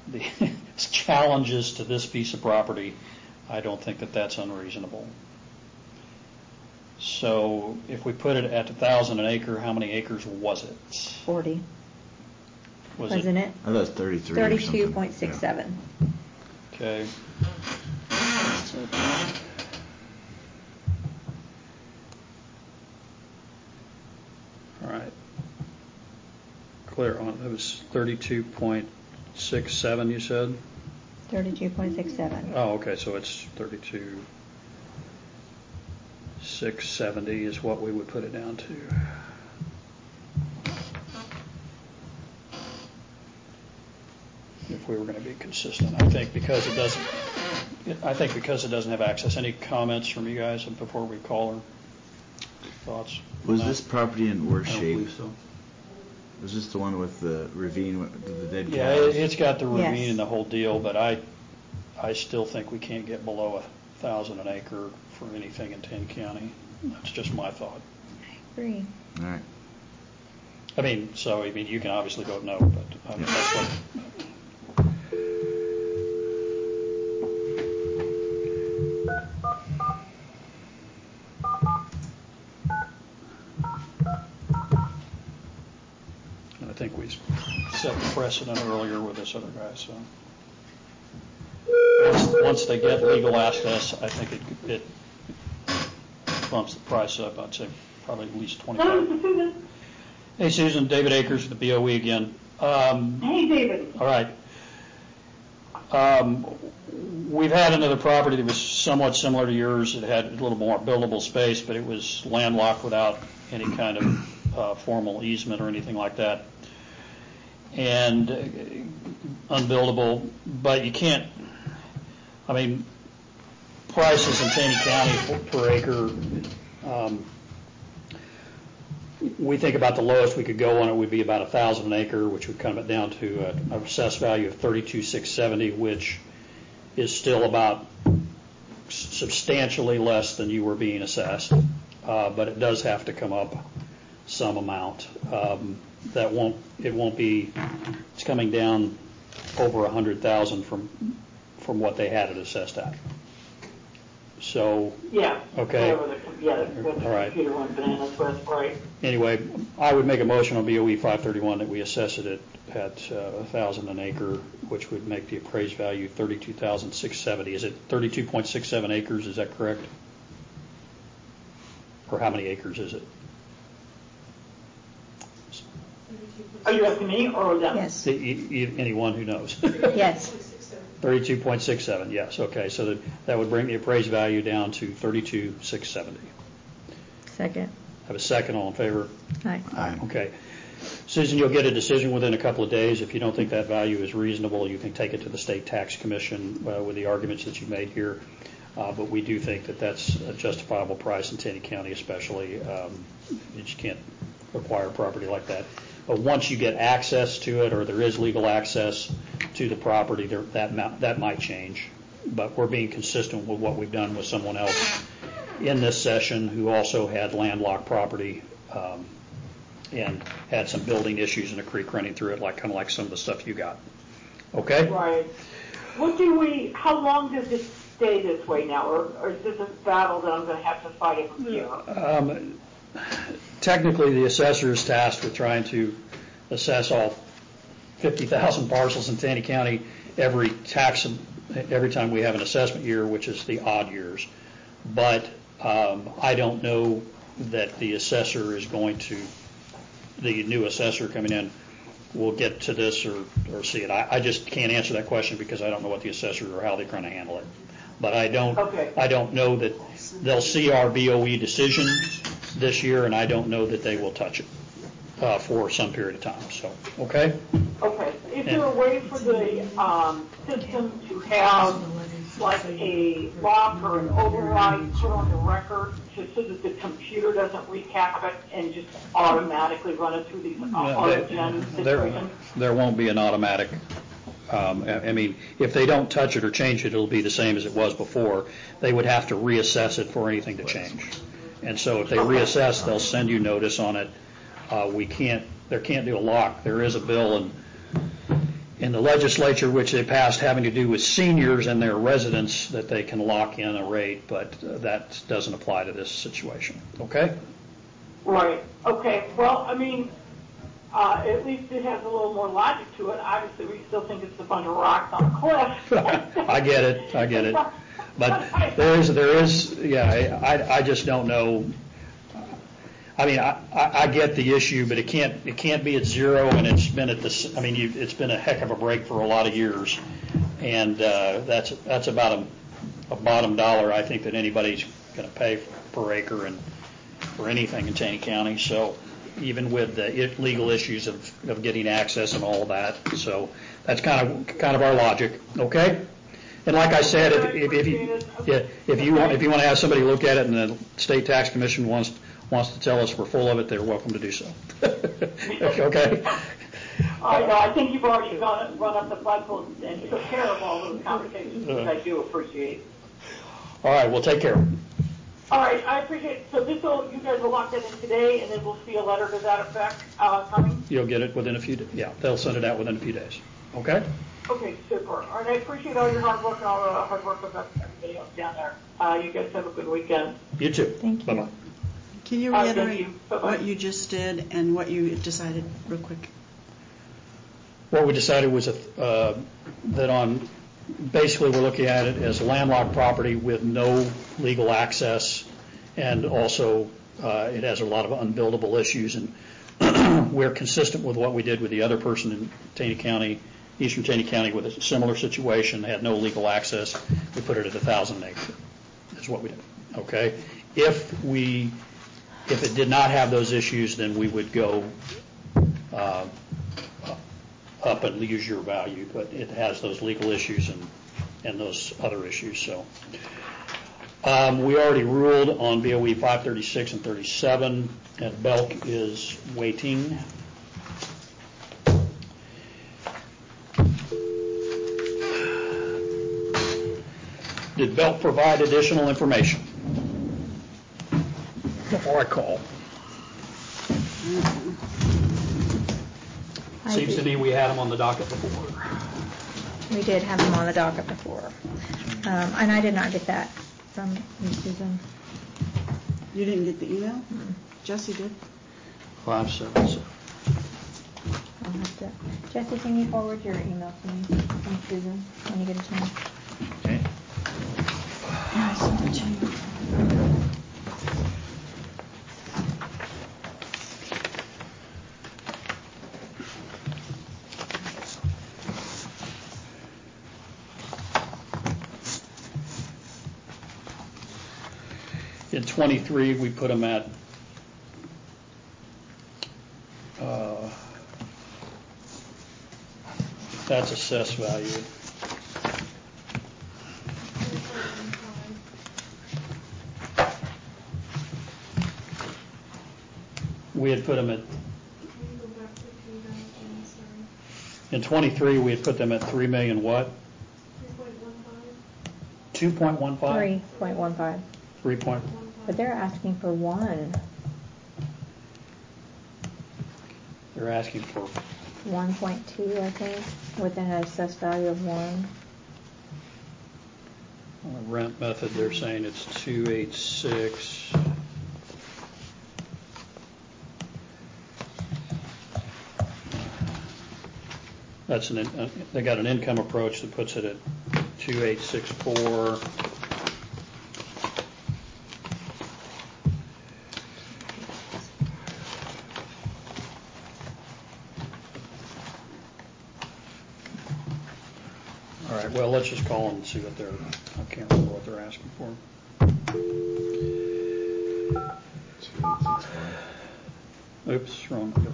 the challenges to this piece of property, I don't think that that's unreasonable. So if we put it at 1,000 an acre, how many acres was it? 40. Wasn't it? I thought it was 33. 32.67. Yeah. Okay. All right. Clear on it. It was 32.67, you said? 32.67. Oh, okay. So it's 32,670 is what we would put it down to. If we were going to be consistent, I think because it doesn't have access. Any comments from you guys before we call her? Thoughts? Was this property in worse shape? I don't believe so. Was this the one with the ravine with the dead cows? Yeah, it's got the ravine Yes. and the whole deal, but I still think we can't get below 1,000 an acre for anything in Taney County. That's just my thought. I agree. All right. You can obviously vote no, but that's what. And I think we set the precedent earlier with this other guy, so. Once they get legal access, I think it bumps the price up. I'd say probably at least 25. Hey, Susan, David Akers with the BOE again. Hey, David. All right. We've had another property that was somewhat similar to yours. It had a little more buildable space, but it was landlocked without any kind of formal easement or anything like that. And unbuildable, but you can't, prices in Taney County per acre, we think about the lowest we could go on it would be about 1,000 an acre, which would come down to an assessed value of 32,670, which is still about substantially less than you were being assessed, but it does have to come up some amount. It's coming down over 100,000 from what they had it assessed at. So yeah, okay, all right. Computer went bananas with, right? Anyway, I would make a motion on BOE 531 that we assess it at 1,000 an acre, which would make the appraised value 32,670. Is it 32.67 acres? Is that correct? Or how many acres is it? Are you asking me or them? Yes. Anyone who knows. Yes. 32.67, yes, okay, so that would bring the appraised value down to 32,670. Second. Have a second, all in favor? Aye. Aye. Okay. Susan, you'll get a decision within a couple of days. If you don't think that value is reasonable, you can take it to the State Tax Commission with the arguments that you made here. But we do think that that's a justifiable price in Taney County especially. You just can't acquire property like that. But once you get access to it or there is legal access to the property, that might change. But we're being consistent with what we've done with someone else in this session who also had landlocked property and had some building issues and a creek running through it, kind of like some of the stuff you got. Okay? Right. How long does it stay this way now? Or is this a battle that I'm going to have to fight every year? Technically, the assessor is tasked with trying to assess all 50,000 parcels in Taney County every time we have an assessment year, which is the odd years. But I don't know that the assessor is going to, the new assessor coming in will get to this or see it. I just can't answer that question because I don't know what the assessor or how they're going to handle it. But I don't know that they'll see our BOE decision this year, and I don't know that they will touch it for some period of time. So, okay? Okay. Is there a way for the system to have like a lock or an override put on the record just so that the computer doesn't recap it and just automatically run it through these auto-gen situations? There won't be an automatic. If they don't touch it or change it, it'll be the same as it was before. They would have to reassess it for anything to change. And so if they reassess, they'll send you notice on it. There can't do a lock. There is a bill, and in the legislature, which they passed having to do with seniors and their residents, that they can lock in a rate, but that doesn't apply to this situation. Okay? Right. Okay. Well, I mean, at least it has a little more logic to it. Obviously, we still think it's a bunch of rocks on a cliff. I get it. But there is, yeah, I just don't know. I mean, I get the issue, but it can't be at zero, and it's been at this. I mean, it's been a heck of a break for a lot of years, and that's about a bottom dollar I think that anybody's going to pay per acre and for anything in Taney County. So even with the legal issues of getting access and all that, so that's kind of our logic. Okay. And like I said, if you want to have somebody look at it, and the State Tax Commission wants to tell us we're full of it, they're welcome to do so. Okay? I know. I think you've already run up the flagpole and took care of all those conversations, which I do appreciate. All right. Well, take care. All right. I appreciate it. So you guys will lock that in today, and then we'll see a letter to that effect coming? You'll get it within a few days. Yeah, they'll send it out within a few days. Okay? Okay, super. All right, I appreciate all your hard work and all the hard work of everybody else down there. You guys have a good weekend. You too. Thank you. Bye-bye. Can you Thank reiterate you. what you just did and what you decided real quick? What we decided was that basically we're looking at it as a landlocked property with no legal access, and also it has a lot of unbuildable issues, and we're consistent with what we did with the other person in Taney County, Eastern Taney County, with a similar situation, had no legal access. We put it at 1,000 acre. That's what we did. Okay? If it did not have those issues, then we would go up and use your value, but it has those legal issues and those other issues. So we already ruled on BOE 536 and 37, and Belk is waiting. Did Belk provide additional information before I call? Seems to me we had them on the docket before. We did have them on the docket before. And I did not get that from you, Susan. You didn't get the email? Jesse did. 577. I'll have to. Jesse, can you forward your email to me from Susan when you get a chance? Okay. Yeah, I sent it to you. In 23, we put them at that's assessed value. We had put them at, in 23, we had put them at 3 million what? 2.15? 3.15. 3 point. But they're asking for 1. They're asking for 1.2, I think, with an assessed value of 1. on the rent method. They're saying it's 286. That's they got an income approach that puts it at 2864. All right, well, let's just call them and see what I can't remember what they're asking for. 2861. Oops, wrong number.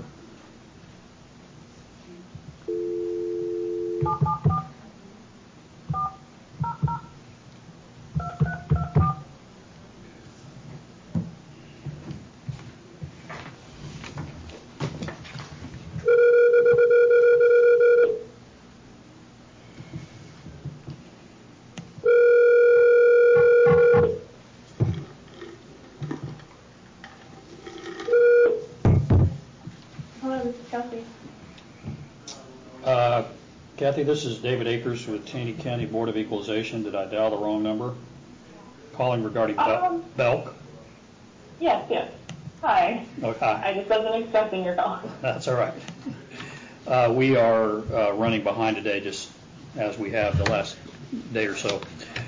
Kathy, this is David Akers with Taney County Board of Equalization. Did I dial the wrong number? Calling regarding Belk. Yes. Hi. Okay. I just wasn't expecting your call. That's all right. We are running behind today, just as we have the last day or so.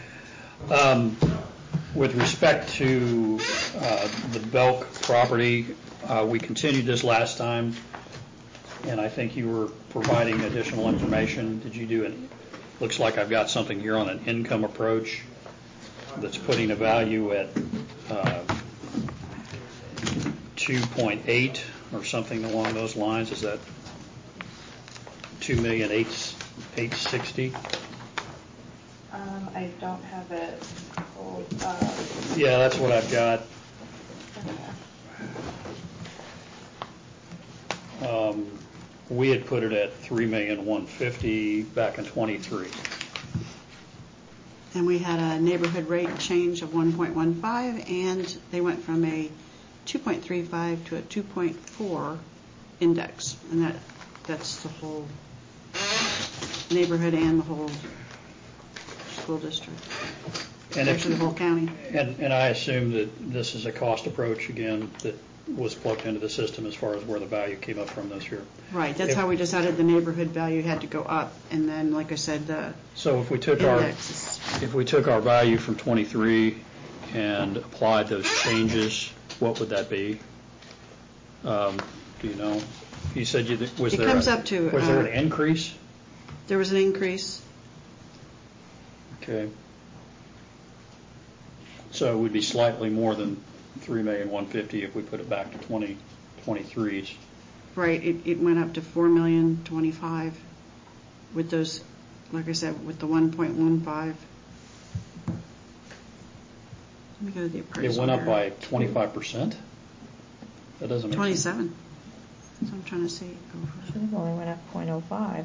With respect to the Belk property, we continued this last time, and I think you were providing additional information. Did you do it? Looks like I've got something here on an income approach that's putting a value at 2.8 or something along those lines. Is that 2,860,000? I don't have it pulled up. Yeah, that's what I've got. We had put it at 3,150,000 back in 23. And we had a neighborhood rate change of 1.15, and they went from a 2.35 to a 2.4 index, and that's the whole neighborhood and the whole school district. And actually the whole county. And I assume that this is a cost approach, again, that was plugged into the system as far as where the value came up from this year. Right, that's how we decided the neighborhood value had to go up, and then, like I said, the So if we took our value from 23 and applied those changes, what would that be? Do you know? You said was it there comes up to was there an increase? There was an increase. Okay. So it would be slightly more than 3,150,000 if we put it back to 2023's. Right, it went up to 4,025,000 with those, like I said, with the 1.15. Let me go to the appraisal. It went up by 25%? That doesn't make 27. sense. That's what I'm trying to see. Should have only went up 0.05.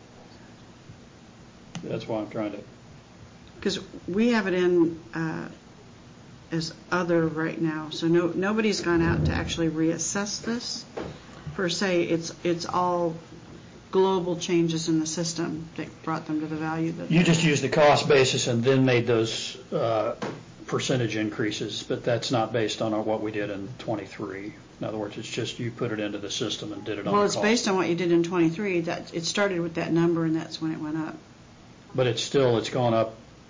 That's why I'm trying to. Because we have it in as other right now, so nobody's gone out to actually reassess this per se. It's all global changes in the system that brought them to the value that You just used the cost basis and then made those percentage increases, but that's not based on what we did in 23. In other words, it's just you put it into the system and did it on the Well, cost. it's based on what you did in 23. That it started with that number, and that's when it went up. But it's gone up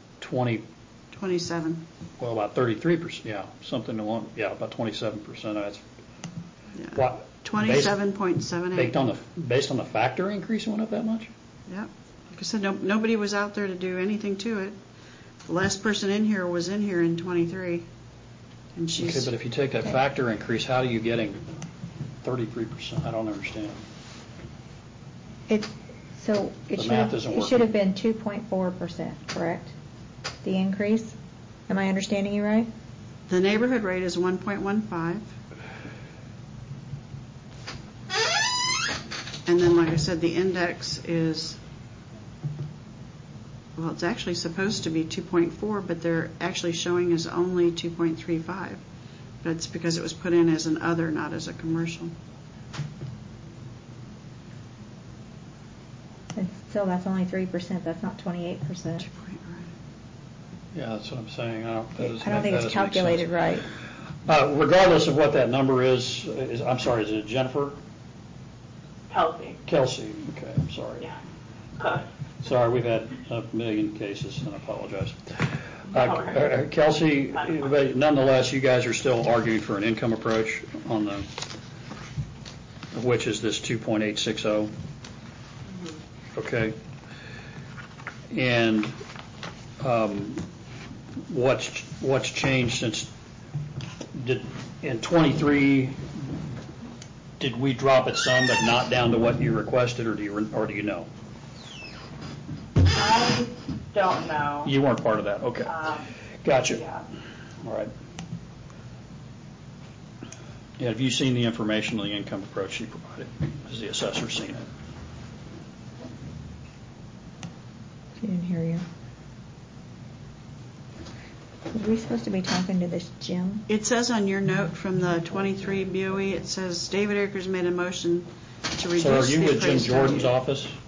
27. Well, about 33%, yeah, something along, yeah, about 27%. That's Yeah. what 27.78. Based on the factor increase, it went up that much. Yep. Like I said, nobody was out there to do anything to it. The last person in here was in here in 23, and she's. Okay, but if you take that factor increase, how are you getting 33%? I don't understand. It The math isn't working. should have been 2.4%, correct? The increase? Am I understanding you right? The neighborhood rate is 1.15. And then, like I said, the index is, well, it's actually supposed to be 2.4, but they're actually showing as only 2.35. That's because it was put in as an other, not as a commercial. And still, that's only 3%. That's not 28%. Yeah, that's what I'm saying. I don't I don't think it's calculated right. Regardless of what that number is, I'm sorry, is it Jennifer? Kelsey. Okay, I'm sorry. Yeah. Sorry, we've had a million cases, and I apologize. No. Kelsey, but nonetheless, you guys are still arguing for an income approach on which is this 2.860. Okay. And what's changed since in 23? Did we drop it some, but not down to what you requested, or do you know? I don't know. You weren't part of that. Okay. Gotcha. Yeah. All right. Yeah, have you seen the information on the income approach she provided? Has the assessor seen it? She didn't hear you. Were we supposed to be talking to this Jim? It says on your note from the 23 BOE, it says David Akers made a motion to reduce So are you the with Jim appraised Jordan's value. office?